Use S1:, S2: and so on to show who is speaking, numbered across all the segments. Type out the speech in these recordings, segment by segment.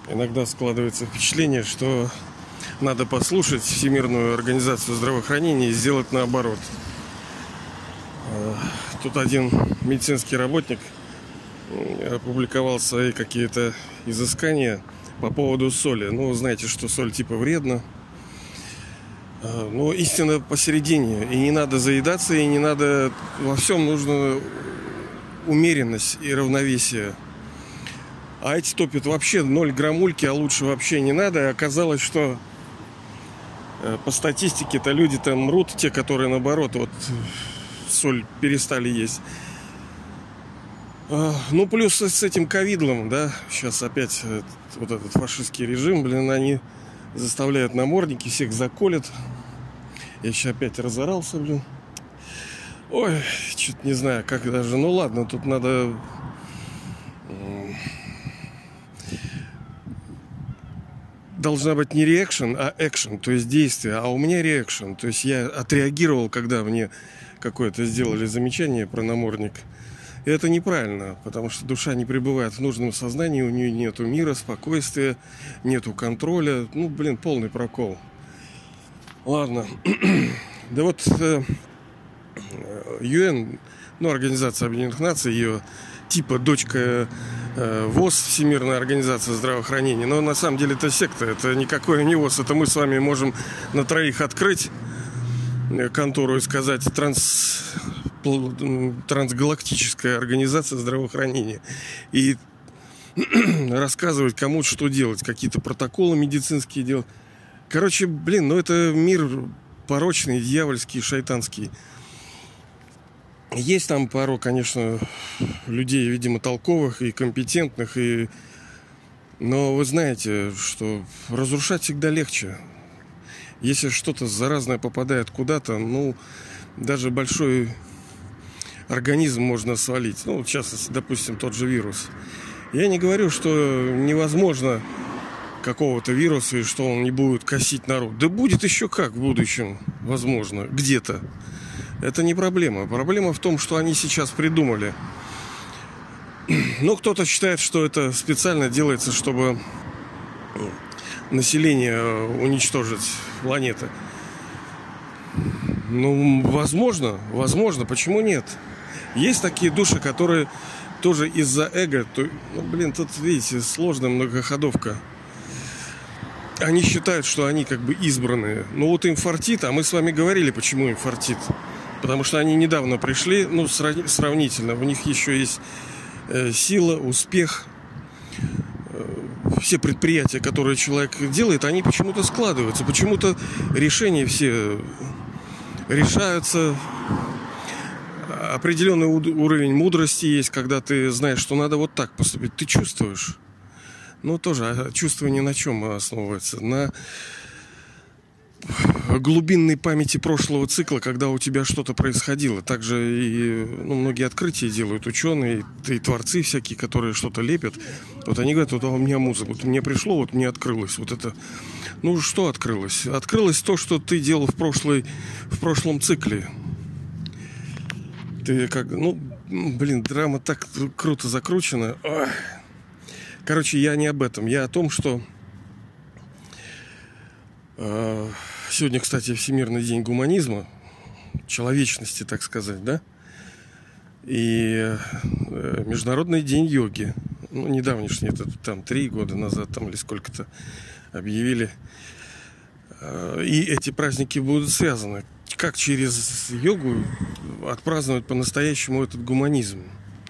S1: Иногда складывается впечатление, что надо послушать Всемирную организацию здравоохранения и сделать наоборот. Тут один медицинский работник опубликовал свои какие-то изыскания по поводу соли. Ну, знаете, что соль типа вредна. Но истина посередине. И не надо заедаться, и не надо... Во всем нужна умеренность и равновесие. А эти топят вообще 0 граммульки, а лучше вообще не надо. И оказалось, что по статистике-то люди там мрут, те, которые наоборот вот соль перестали есть. Ну, плюс с этим ковидлом, да, сейчас опять вот этот фашистский режим, они заставляют намордники, всех заколят. Я сейчас опять разорался, Ой, что-то не знаю, как даже. Ну ладно, тут надо... Должна быть не реакшн, а экшн, то есть действие. А у меня реакшн, то есть я отреагировал, когда мне какое-то сделали замечание про намордник. И это неправильно, потому что душа не пребывает в нужном сознании, у нее нету мира, спокойствия, нету контроля. Полный прокол. Ладно. Да вот ЮН, Организация Объединенных Наций, ее типа дочка ВОЗ, Всемирная организация здравоохранения. Но на самом деле это секта, это никакой не ВОЗ. Это мы с вами можем на троих открыть контору и сказать трансгалактическая организация здравоохранения. И рассказывать кому что делать, какие-то протоколы медицинские делать. Короче, это мир порочный, дьявольский, шайтанский. Есть там пару, конечно, людей, видимо, толковых и компетентных, но вы знаете, что разрушать всегда легче. Если что-то заразное попадает куда-то, даже большой организм можно свалить. В частности, допустим, тот же вирус. Я не говорю, что невозможно какого-то вируса и что он не будет косить народ. Да будет еще как в будущем, возможно, где-то. Это не проблема. Проблема в том, что они сейчас придумали. Кто-то считает, что это специально делается, чтобы население уничтожить планеты. Возможно, почему нет? Есть такие души, которые тоже из-за эго... тут, видите, сложная многоходовка. Они считают, что они как бы избранные. Им фартит, а мы с вами говорили, почему им фартит. Потому что они недавно пришли, сравнительно. У них еще есть сила, успех. Все предприятия, которые человек делает, они почему-то складываются. Почему-то решения все решаются. Определенный уровень мудрости есть, когда ты знаешь, что надо вот так поступить. Ты чувствуешь. Тоже чувствование на чем основывается? На глубинной памяти прошлого цикла, когда у тебя что-то происходило. Также и многие открытия делают ученые, и творцы всякие, которые что-то лепят. Они говорят, у меня музыка, мне пришло, мне открылось. Это. Что открылось? Открылось то, что ты делал в прошлом цикле. Ты как... драма так круто закручена. Ох. Короче, я не об этом. Я о том, что... Сегодня, кстати, Всемирный день гуманизма, человечности, так сказать, да? И Международный день йоги. Недавнешний, это 3 года назад, или сколько-то объявили. И эти праздники будут связаны. Как через йогу отпраздновать по-настоящему этот гуманизм?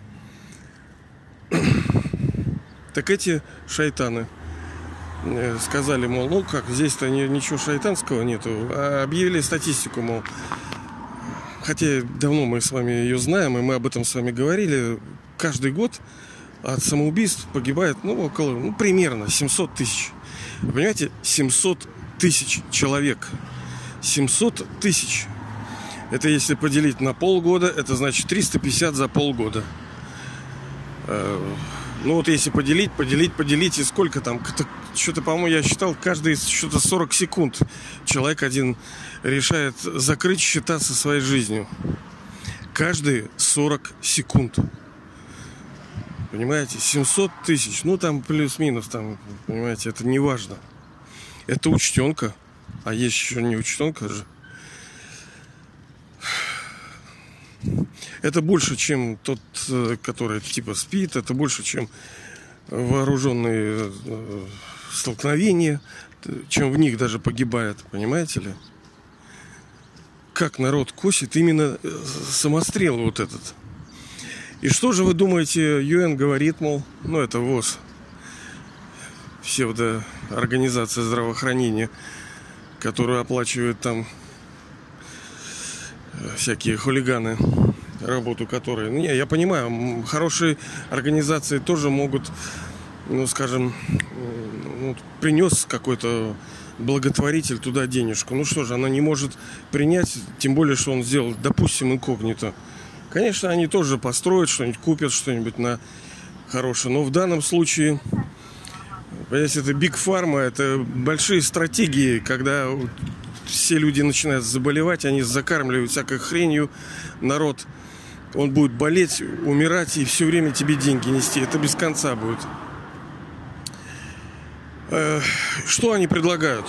S1: Так эти шайтаны сказали, здесь-то ничего шайтанского нету, а объявили статистику, хотя давно мы с вами ее знаем, и мы об этом с вами говорили, каждый год от самоубийств погибает, около, примерно 700 тысяч. Вы понимаете, 700 тысяч человек. 700 тысяч. Это если поделить на полгода, это значит 350 за полгода. Если поделить, и сколько там, что-то, по-моему, я считал, каждые что-то 40 секунд человек один решает закрыть счета со своей жизнью. Каждые 40 секунд. Понимаете, 700 тысяч, ну там плюс-минус, там, понимаете, это не важно. Это учтенка, а есть еще не учтенка же. Это больше, чем тот, который типа спит, это больше, чем вооруженные столкновения, чем в них даже погибает, понимаете ли? Как народ косит именно самострел вот этот. И что же вы думаете, ЮН говорит, мол, ну это ВОЗ, псевдоорганизация здравоохранения, которую оплачивают там всякие хулиганы, работу которой... Не, я понимаю, хорошие организации тоже могут, ну, скажем, ну, принес какой-то благотворитель туда денежку. Ну что же, она не может принять, тем более, что он сделал, допустим, инкогнито. Конечно, они тоже построят что-нибудь, купят что-нибудь на хорошее. Но в данном случае, понимаете, это Big Pharma, это большие стратегии, когда все люди начинают заболевать, они закармливают всякой хренью народ. Он будет болеть, умирать и все время тебе деньги нести. Это без конца будет. Что они предлагают?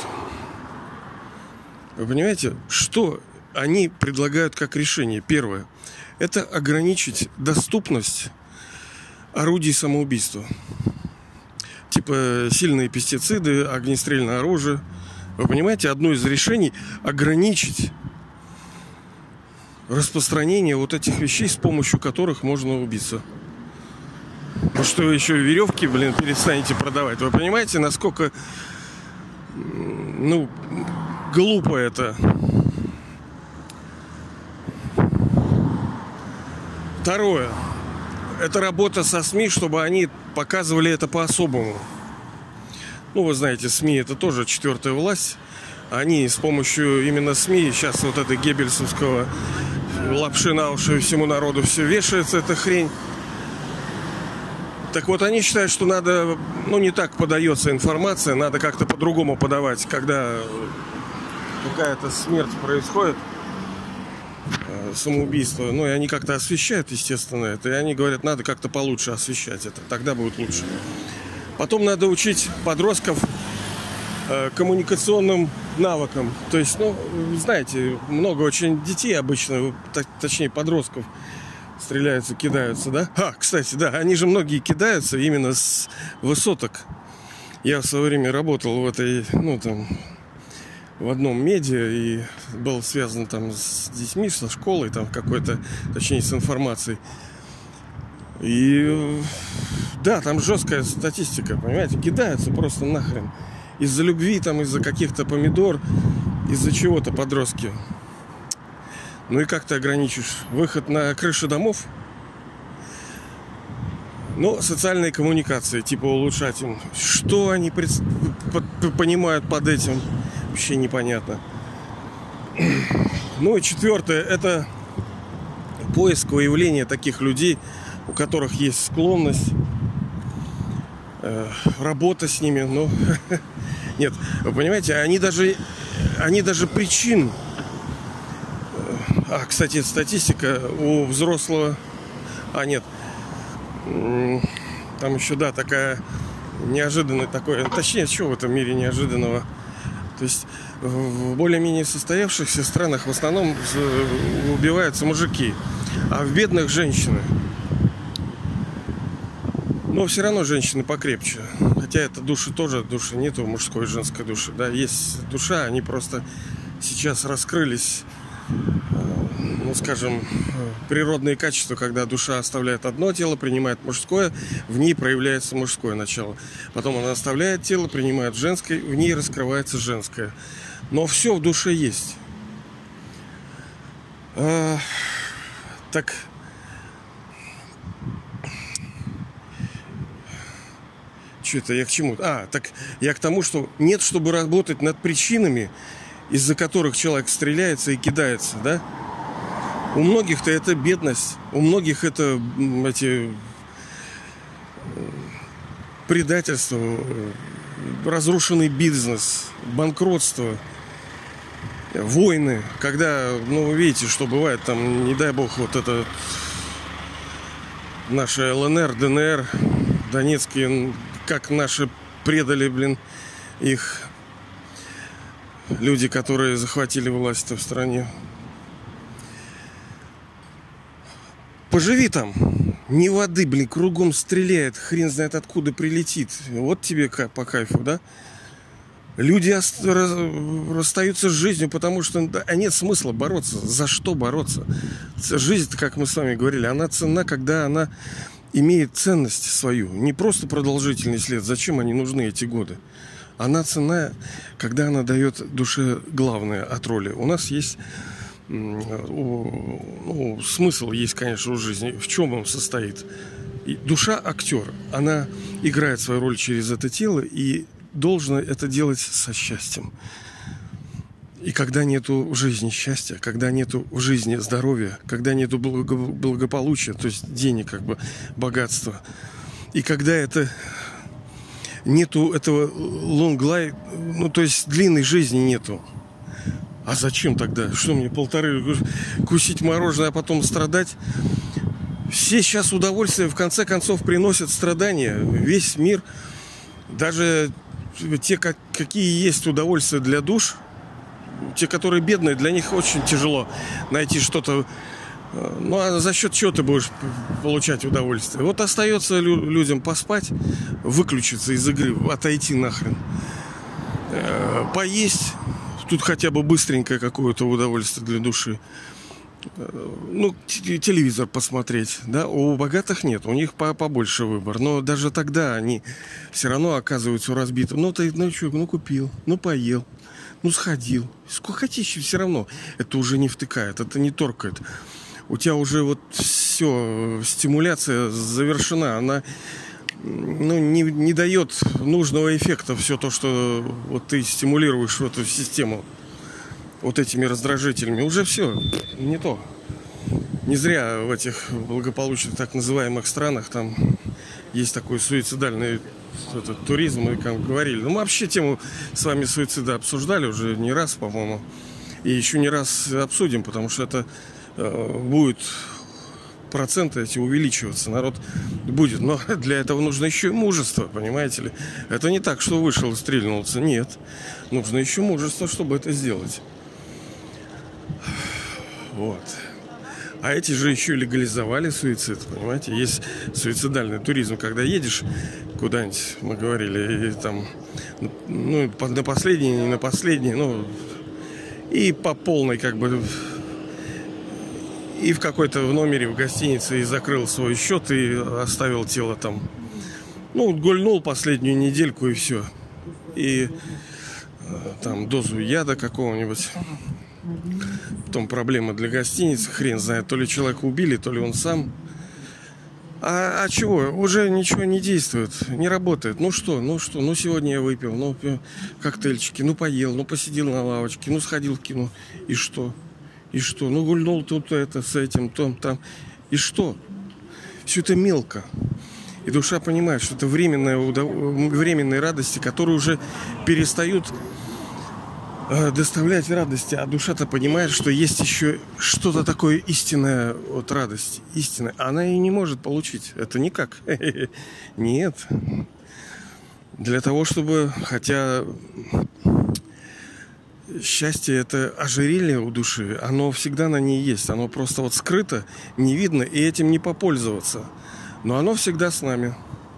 S1: Вы понимаете, что они предлагают как решение? Первое. Это ограничить доступность орудий самоубийства. Типа сильные пестициды, огнестрельное оружие. Вы понимаете, одно из решений — ограничить распространение вот этих вещей, с помощью которых можно убиться. Ну что вы еще веревки, перестанете продавать? Вы понимаете, насколько, ну, глупо это? Второе. Это работа со СМИ, чтобы они показывали это по-особому. Ну, вы знаете, СМИ — это тоже четвертая власть. Они с помощью именно СМИ, сейчас вот этой геббельсовского лапши на уши всему народу все вешается, эта хрень. Так вот, они считают, что надо, ну, не так подается информация, надо как-то по-другому подавать, когда какая-то смерть происходит, самоубийство. Ну, и они как-то освещают, естественно, это. И они говорят, надо как-то получше освещать это, тогда будет лучше. Потом надо учить подростков коммуникационным навыкам. То есть, ну, знаете, много очень детей обычно, точнее подростков, стреляются, кидаются, да? Кстати, да, они же многие кидаются именно с высоток. Я в свое время работал в этой, ну, там, в одном медиа и был связан там с детьми, со школой, там какой-то, точнее, с информацией. И да, там жесткая статистика, понимаете, кидаются просто нахрен. Из-за любви, там, из-за каких-то помидор, из-за чего-то подростки. Ну и как ты ограничишь? Выход на крыши домов? Ну, социальные коммуникации, типа улучшать им. Что они понимают под этим? Вообще непонятно. Ну и четвертое, это поиск, выявление таких людей, у которых есть склонность, работа с ними. Ну, нет, вы понимаете, они даже причин. Кстати, статистика у взрослого... нет. Там еще, да, такая неожиданная такое... Точнее, что в этом мире неожиданного? То есть в более-менее состоявшихся странах в основном убиваются мужики, а в бедных женщины. Но все равно женщины покрепче. Хотя это души тоже, души нету мужской и женской души. Да, есть душа, они просто сейчас раскрылись, ну, скажем, природные качества, когда душа оставляет одно тело, принимает мужское, в ней проявляется мужское начало. Потом она оставляет тело, принимает женское, в ней раскрывается женское. Но все в душе есть. Так... Это я к чему? Так я к тому, что нет, чтобы работать над причинами, из-за которых человек стреляется и кидается, да? У многих-то это бедность, у многих это эти предательство, разрушенный бизнес, банкротство, войны, когда, ну, вы видите, что бывает там, не дай бог, вот это наши ЛНР, ДНР, Донецкие, как наши предали, блин, их люди, которые захватили власть в стране. Поживи там. Ни воды, блин, кругом стреляет, хрен знает откуда прилетит. Вот тебе по кайфу, да? Люди расстаются с жизнью, потому что нет смысла бороться. За что бороться? Жизнь, как мы с вами говорили, она ценна, когда она имеет ценность свою. Не просто продолжительный след. Зачем они нужны, эти годы? Она ценна, когда она дает душе главное от роли. У нас есть... смысл есть, конечно, у жизни. В чем он состоит? Душа актер. Она играет свою роль через это тело и должна это делать со счастьем. И когда нету в жизни счастья, когда нету в жизни здоровья, когда нету благополучия, то есть денег, как бы богатства, и когда это нету этого long life, то есть длинной жизни нету. А зачем тогда? Что мне 1,5 кусить мороженое, а потом страдать? Все сейчас удовольствие в конце концов приносят страдания. Весь мир, даже те, какие есть удовольствия для душ, те, которые бедные, для них очень тяжело найти что-то. Ну, а за счет чего ты будешь получать удовольствие? Вот остается людям поспать, выключиться из игры, отойти нахрен, поесть. Тут хотя бы быстренькое какое-то удовольствие для души. Телевизор посмотреть, да, у богатых нет, у них побольше выбор, но даже тогда они все равно оказываются разбиты. Купил, поел, сходил, сколько хотишь, все равно это уже не втыкает, это не торкает. У тебя уже вот все, стимуляция завершена, она не дает нужного эффекта, все то, что вот ты стимулируешь в эту систему вот этими раздражителями, уже все не то. Не зря в этих благополучных так называемых странах там есть такой суицидальный туризм, мы как говорили. Мы вообще тему с вами суицида обсуждали уже не раз, по-моему, и еще не раз обсудим, потому что это будет проценты эти увеличиваться, народ будет. Но для этого нужно еще и мужество, понимаете ли. Это не так, что вышел и стрельнулся. Нет. Нужно еще мужество, чтобы это сделать. Вот. А эти же еще легализовали суицид, понимаете? Есть суицидальный туризм, когда едешь куда-нибудь, мы говорили, и там, на последний, не на последний, и по полной, как бы, и в какой-то номере в гостинице и закрыл свой счет и оставил тело там. Гульнул последнюю недельку и все. И там дозу яда какого-нибудь. Потом проблема для гостиницы, хрен знает, то ли человека убили, то ли он сам. А чего? Уже ничего не действует, не работает. Сегодня я выпил, коктейльчики, поел, посидел на лавочке, сходил в кино. И что? И что? Гульнул тут это с этим, там. И что? Все это мелко. И душа понимает, что это временные радости, которые уже перестают доставлять радости. А душа-то понимает, что есть еще что-то такое истинное от радости. Истинное. Она и не может получить. Это никак. Нет. Для того, чтобы... Хотя... Счастье — это ожерелье у души. Оно всегда на ней есть. Оно просто вот скрыто, не видно, и этим не попользоваться. Но оно всегда с нами.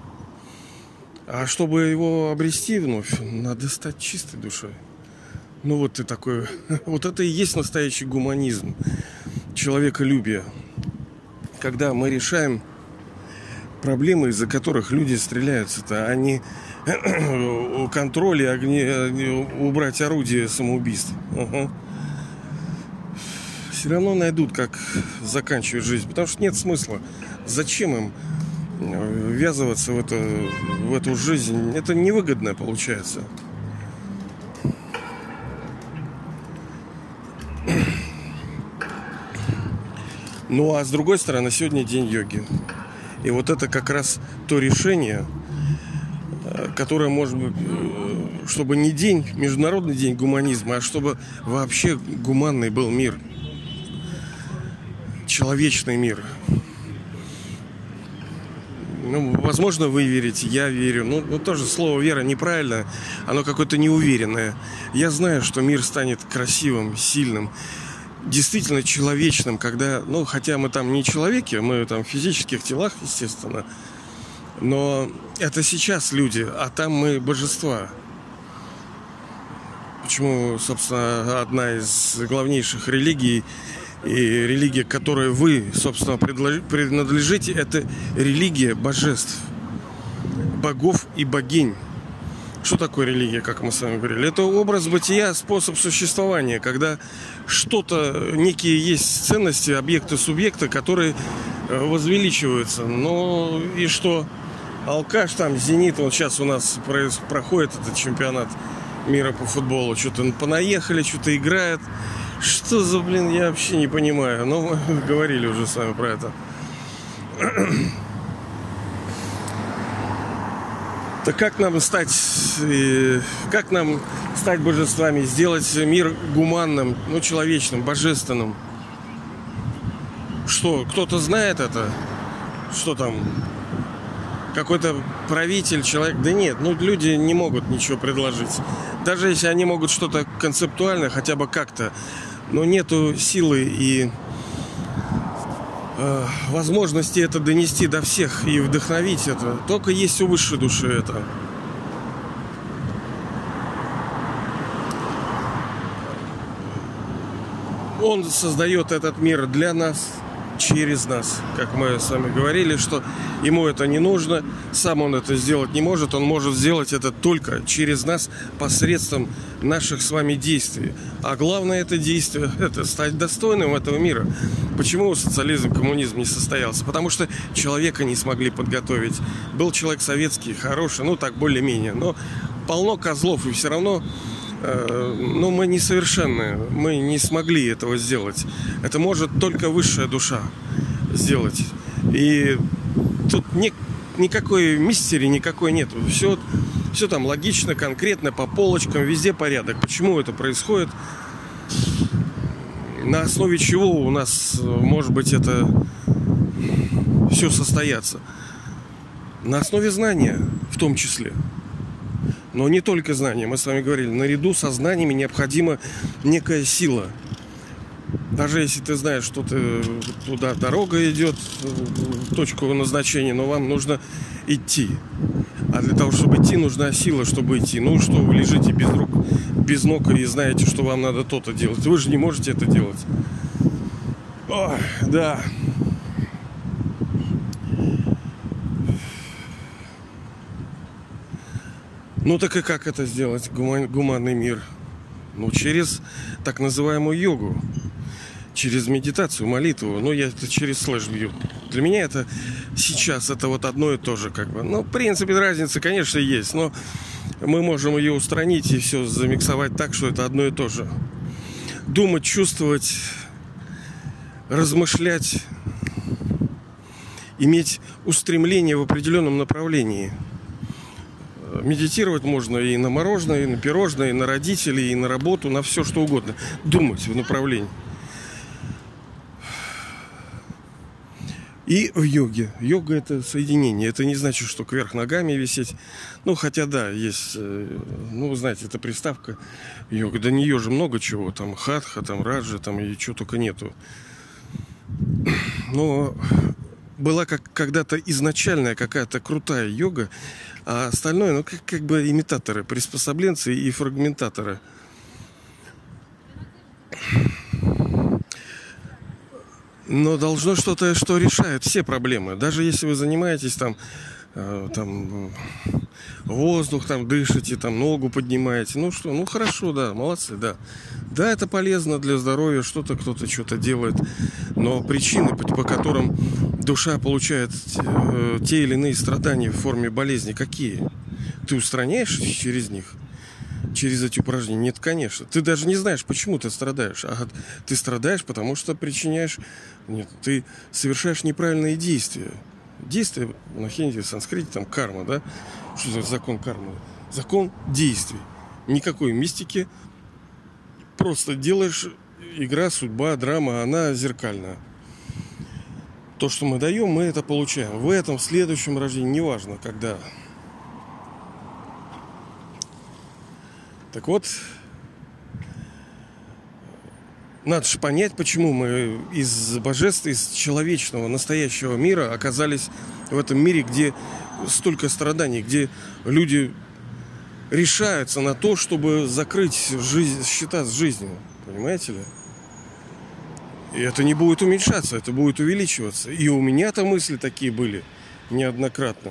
S1: А чтобы его обрести вновь, надо стать чистой душой. Вот ты такой... Вот это и есть настоящий гуманизм. Человеколюбие. Когда мы решаем проблемы, из-за которых люди стреляются-то, они... контроль и убрать орудие самоубийств. Все равно найдут, как заканчивать жизнь. Потому что нет смысла. Зачем им ввязываться в эту жизнь? Это невыгодно получается. А с другой стороны, сегодня день йоги. И вот это как раз то решение, которое может быть, чтобы не международный день гуманизма, а чтобы вообще гуманный был мир. Человечный мир. Ну, возможно, вы верите, я верю. Ну, тоже слово «вера» неправильно, оно какое-то неуверенное. Я знаю, что мир станет красивым, сильным, действительно человечным, когда, ну, хотя мы там не человеки, мы там в физических телах, естественно, но это сейчас люди, а там мы божества. Почему, собственно, одна из главнейших религий и религия, к которой вы, собственно, принадлежите, это религия божеств, богов и богинь. Что такое религия, как мы с вами говорили? Это образ бытия, способ существования, когда что-то, некие есть ценности, объекты, субъекты, которые возвеличиваются. Ну и что? Алкаш там, Зенит, вот сейчас у нас проходит этот чемпионат мира по футболу. Что-то понаехали, что-то играют. Что за, блин, я вообще не понимаю. Но мы говорили уже с вами про это. Так как нам стать божествами, сделать мир гуманным, ну, человечным, божественным? Что, кто-то знает это? Что там? Какой-то правитель, человек? Да нет, ну, люди не могут ничего предложить. Даже если они могут что-то концептуальное, хотя бы как-то, но нету силы и возможности это донести до всех и вдохновить это. Только есть у высшей души это. Он создает этот мир для нас, через нас. Как мы с вами говорили, что ему это не нужно, сам он это сделать не может, он может сделать это только через нас, посредством наших с вами действий. А главное это действие, это стать достойным этого мира. Почему социализм, коммунизм не состоялся? Потому что человека не смогли подготовить. Был человек советский, хороший, ну так более-менее, но полно козлов, и все равно но мы несовершенны, мы не смогли этого сделать. Это может только высшая душа сделать. И тут никакой мистери никакой нет. Все там логично, конкретно, по полочкам, везде порядок. Почему это происходит? На основе чего у нас может быть это все состояться? На основе знания в том числе. Но не только знания, мы с вами говорили, наряду со знаниями необходима некая сила. Даже если ты знаешь, что туда дорога идет, точку назначения, но вам нужно идти. А для того, чтобы идти, нужна сила, чтобы идти. Ну что, вы лежите без рук, без ног и знаете, что вам надо то-то делать. Вы же не можете это делать. Ой, да. Ну так и как это сделать, гуманный мир? Ну, через так называемую йогу, через медитацию, молитву. Ну, я это через слэш бью. Для меня это сейчас это вот одно и то же, как бы. Ну, в принципе, разница, конечно, есть, но мы можем ее устранить и все замиксовать так, что это одно и то же. Думать, чувствовать, размышлять, иметь устремление в определенном направлении. Медитировать можно и на мороженое, и на пирожное, и на родителей, и на работу, на все что угодно. Думать в направлении. И в йоге. Йога — это соединение. Это не значит, что кверх ногами висеть. Ну, хотя да, есть, ну, вы знаете, это приставка йога. До нее же много чего. Там хатха, там раджа, там и чего только нету. Но была когда-то изначальная какая-то крутая йога, а остальное, ну, как бы имитаторы, приспособленцы и фрагментаторы. Но должно что-то, что решает все проблемы. Даже если вы занимаетесь там воздух там дышите, там ногу поднимаете. Ну что, ну хорошо, да, молодцы, да. Да, это полезно для здоровья, кто-то что-то делает. Но причины, по которым душа получает те или иные страдания в форме болезни, какие? Ты устраняешь через них? Через эти упражнения? Нет, конечно. Ты даже не знаешь, почему ты страдаешь. А ты страдаешь, потому что причиняешь... Нет, ты совершаешь неправильные действия. Действия на хинди, в санскрите, там карма, да? Что за закон кармы? Закон действий. Никакой мистики. Просто делаешь... Игра, судьба, драма, она зеркальная. То, что мы даем, мы это получаем. В этом, в следующем рождении, неважно, когда. Так вот, надо же понять, почему мы из божества, из человечного, настоящего мира оказались в этом мире, где столько страданий, где люди решаются на то, чтобы закрыть счета с жизнью. Понимаете ли? И это не будет уменьшаться, это будет увеличиваться. И у меня-то мысли такие были неоднократно.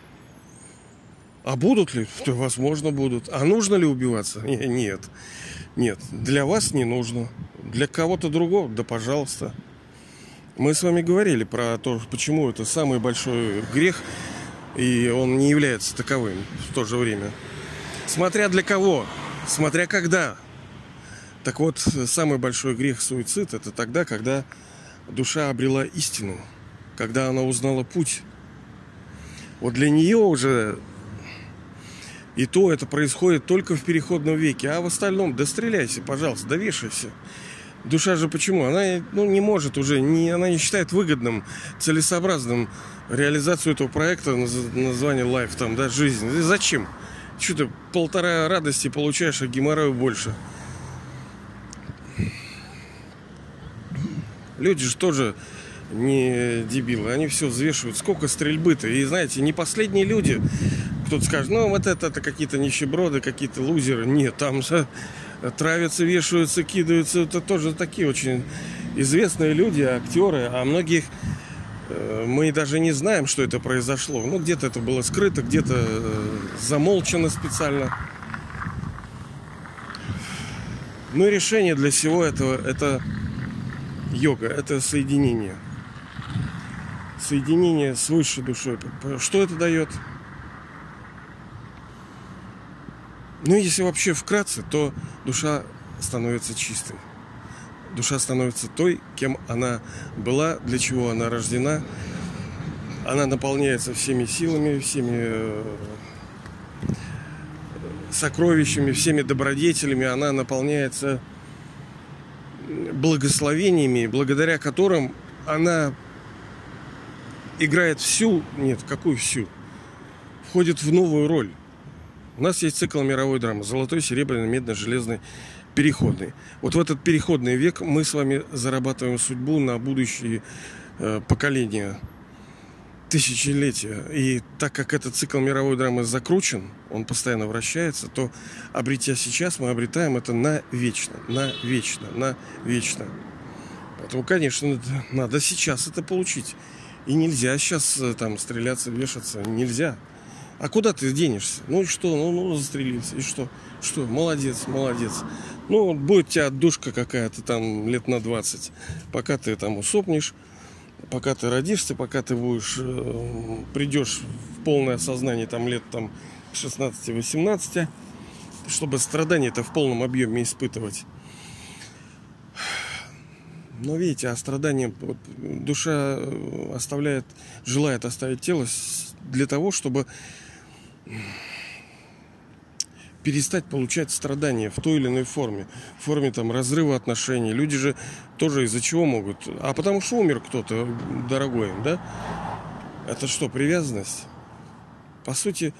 S1: А будут ли? То, возможно, будут. А нужно ли убиваться? Нет. Нет. Для вас не нужно. Для кого-то другого? Да, пожалуйста. Мы с вами говорили про то, почему это самый большой грех, и он не является таковым в то же время. Смотря для кого, смотря когда. Так вот, самый большой грех суицид — это тогда, когда душа обрела истину, когда она узнала путь. Вот для нее уже и то это происходит только в переходном веке, а в остальном да стреляйся, пожалуйста, да вешайся. Душа же почему? Она не может уже, она не считает выгодным, целесообразным реализацию этого проекта, название Life, там, да, жизнь. И зачем? Что ты 1,5 радости получаешь, а геморрою больше? Люди же тоже не дебилы, они все взвешивают. Сколько стрельбы-то? И знаете, не последние люди. Кто-то скажет, ну вот это какие-то нищеброды, какие-то лузеры. Нет, там же травятся, вешаются, кидаются. Это тоже такие очень известные люди, актеры. А многих мы даже не знаем, что это произошло. Ну, где-то это было скрыто, где-то замолчано специально. Ну и решение для всего этого — это йога, это соединение. Соединение с высшей душой. Что это дает? Ну, если вообще вкратце, то душа становится чистой. Душа становится той, кем она была, для чего она рождена. Она наполняется всеми силами, всеми сокровищами, всеми добродетелями. Она наполняется благословениями, благодаря которым она играет какую всю? Входит в новую роль. У нас есть цикл мировой драмы: золотой, серебряный, медный, железный, переходный. Вот в этот переходный век мы с вами зарабатываем судьбу на будущие поколения, тысячелетия. И так как этот цикл мировой драмы закручен, он постоянно вращается, то, обретя сейчас, мы обретаем это навечно. Поэтому, конечно, надо сейчас это получить. И нельзя сейчас там стреляться, вешаться. Нельзя. А куда ты денешься? Ну и что? Ну застрелился. И что? Что? Молодец. Ну, будет у тебя отдушка какая-то там лет на 20. Пока ты там усопнешь, пока ты родишься, пока ты придешь в полное осознание там лет там 16-18, чтобы страдания-то в полном объеме испытывать. Но видите, а страдания, вот, душа желает оставить тело для того, чтобы перестать получать страдания в той или иной форме. В форме там разрыва отношений. Люди же тоже из-за чего могут? А потому что умер кто-то дорогой им, да? Это что, привязанность? По сути,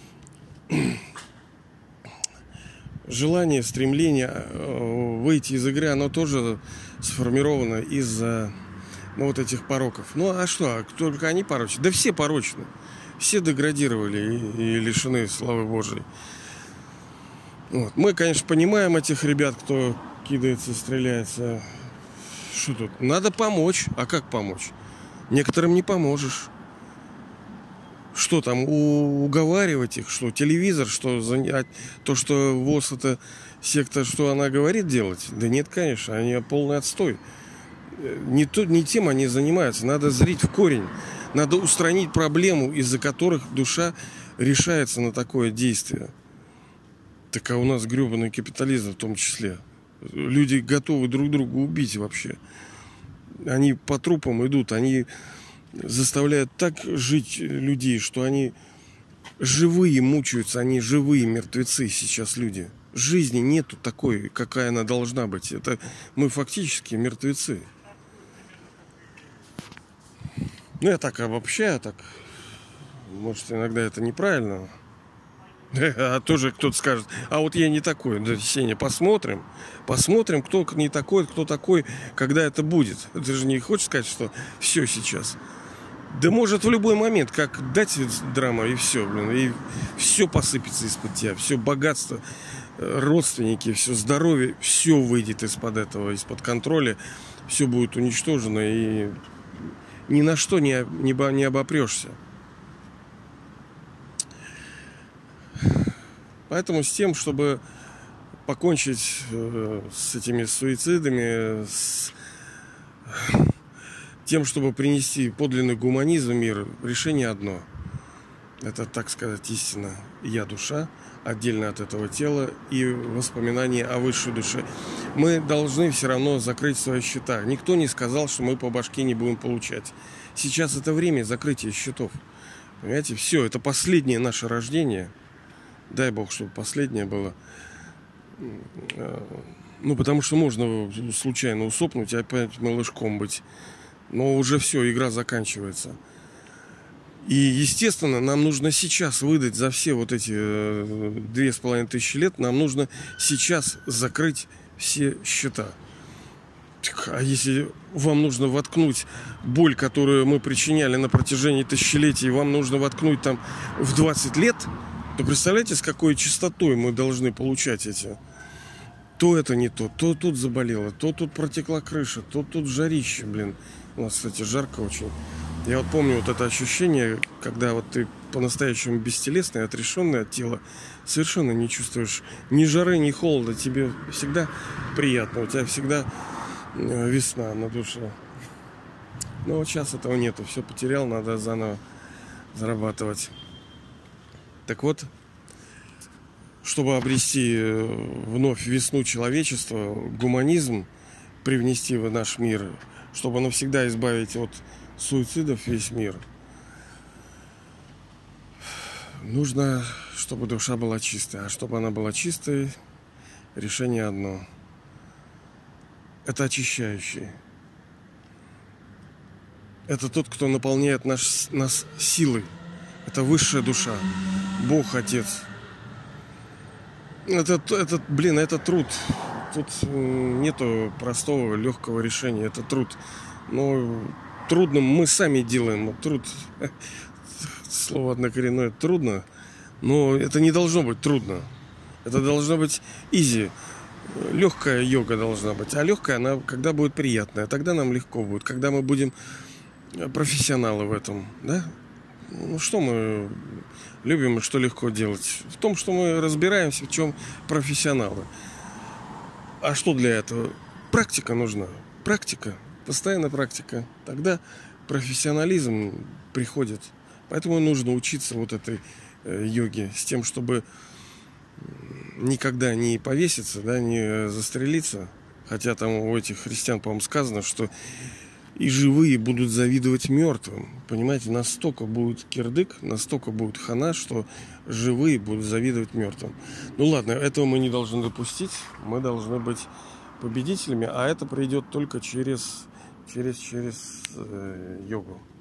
S1: желание, стремление выйти из игры, оно тоже сформировано из-за вот этих пороков. Ну а что? Только они порочны? Да все порочны. Все деградировали и лишены славы Божией. Вот. Мы, конечно, понимаем этих ребят, кто кидается, стреляется. Что тут? Надо помочь. А как помочь? Некоторым не поможешь. Что там, уговаривать их? Что, телевизор? Что, то, что ВОЗ — это секта, что она говорит делать? Да нет, конечно, они полный отстой. Не тем они занимаются. Надо зрить в корень. Надо устранить проблему, из-за которых душа решается на такое действие. Так а у нас гребаный капитализм в том числе. Люди готовы друг друга убить вообще. Они по трупам идут, они заставляют так жить людей, что они живые мучаются, они живые мертвецы сейчас люди. Жизни нету такой, какая она должна быть. Это мы фактически мертвецы. Ну, я так обобщаю, так, может, иногда это неправильно. А тоже кто-то скажет, а вот я не такой. Да, Сеня, посмотрим. Посмотрим, кто не такой, кто такой, когда это будет. Ты же не хочешь сказать, что все сейчас. Да может в любой момент, как дать драма, и все, блин, и все посыпется из-под тебя, все богатство, родственники, все здоровье, все выйдет из-под этого, из-под контроля, все будет уничтожено, и ни на что не обопрешься. Поэтому с тем, чтобы покончить с этими суицидами, с тем, чтобы принести подлинный гуманизм в мир, решение одно. Это, так сказать, истина. Я душа, отдельно от этого тела, и воспоминания о высшей душе. Мы должны все равно закрыть свои счета. Никто не сказал, что мы по башке не будем получать. Сейчас это время закрытия счетов. Понимаете, все, это последнее наше рождение. Дай Бог, чтобы последнее было. Ну, потому что можно случайно усопнуть и опять малышком быть. Но уже все, игра заканчивается. И, естественно, нам нужно сейчас выдать за все вот эти 2500 лет, нам нужно сейчас закрыть все счета. А если вам нужно воткнуть боль, которую мы причиняли на протяжении тысячелетий, вам нужно воткнуть там в 20 лет, то представляете, с какой частотой мы должны получать эти? То это не то тут заболело, то тут протекла крыша, то тут жарище, блин. У нас, кстати, жарко очень. Я вот помню вот это ощущение, когда вот ты по-настоящему бестелесный, отрешенный от тела, совершенно не чувствуешь ни жары, ни холода. Тебе всегда приятно, у тебя всегда весна на душе. Но вот сейчас этого нету, все потерял, надо заново зарабатывать. Так вот, чтобы обрести вновь весну человечества, гуманизм привнести в наш мир, чтобы навсегда избавить от суицидов весь мир, нужно, чтобы душа была чистая. А чтобы она была чистой, решение одно. Это очищающий. Это тот, кто наполняет нас силой. Это высшая душа. Бог, Отец. Это труд. Тут нету простого, легкого решения. Это труд. Но трудным мы сами делаем. Труд, слово однокоренное, трудно. Но это не должно быть трудно. Это должно быть изи. Легкая йога должна быть. А легкая она, когда будет приятная. Тогда нам легко будет. Когда мы будем профессионалы в этом. Да? Ну, что мы любим и что легко делать? В том, что мы разбираемся, в чем профессионалы. А что для этого? Практика нужна. Практика. Постоянная практика. Тогда профессионализм приходит. Поэтому нужно учиться вот этой йоге. С тем, чтобы никогда не повеситься, да, не застрелиться. Хотя там у этих христиан, по-моему, сказано, что и живые будут завидовать мертвым. Понимаете, настолько будет кирдык, настолько будет хана, что живые будут завидовать мертвым. Ну ладно, этого мы не должны допустить. Мы должны быть победителями, а это придет только через йогу.